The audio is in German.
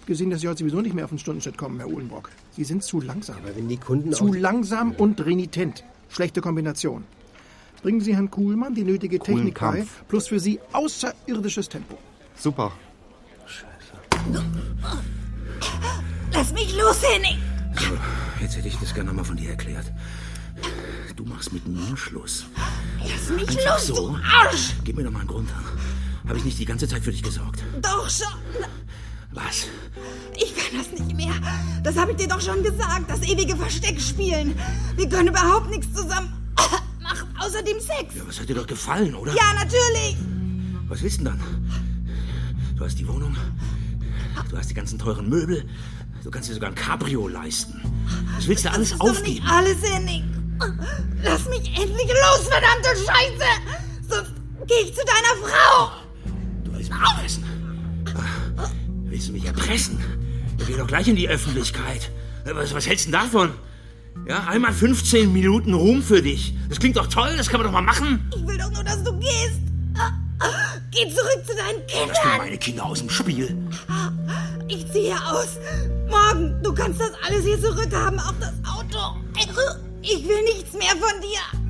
habe gesehen, dass Sie heute sowieso nicht mehr auf den Stundenschnitt kommen, Herr Uhlenbrock. Sie sind zu langsam. Aber wenn die Kunden zu langsam und renitent. Schlechte Kombination. Bringen Sie Herrn Kuhlmann die nötige Technik bei, plus für Sie außerirdisches Tempo. Super. Scheiße. Lass mich los, Henning! So, jetzt hätte ich das gerne mal von dir erklärt. Du machst mit mir Schluss. Lass mich Einfach los, so. du Arsch! Gib mir doch mal einen Grund. Habe ich nicht die ganze Zeit für dich gesorgt? Doch schon. Was? Ich kann das nicht mehr. Das habe ich dir doch schon gesagt. Das ewige Versteck spielen. Wir können überhaupt nichts zusammen machen, außer dem Sex. Ja, was hat dir doch gefallen, oder? Ja, natürlich. Was willst du denn dann? Du hast die Wohnung. Du hast die ganzen teuren Möbel. Du kannst dir sogar ein Cabrio leisten. Was willst du alles Das ist aufgeben? doch nicht alles, Henning. Lass mich endlich los, verdammte Scheiße. Sonst gehe ich zu deiner Frau. Du willst mich erpressen. Willst du mich erpressen? Dann geh doch gleich in die Öffentlichkeit. Was hältst du denn davon? Ja, einmal 15 Minuten Ruhm für dich. Das klingt doch toll, das kann man doch mal machen. Ich will doch nur, dass du gehst. Geh zurück zu deinen Kindern. Lass mir meine Kinder aus dem Spiel. Ich ziehe aus. Morgen, du kannst das alles hier zurückhaben, auch das Auto. Ich will nichts mehr von dir.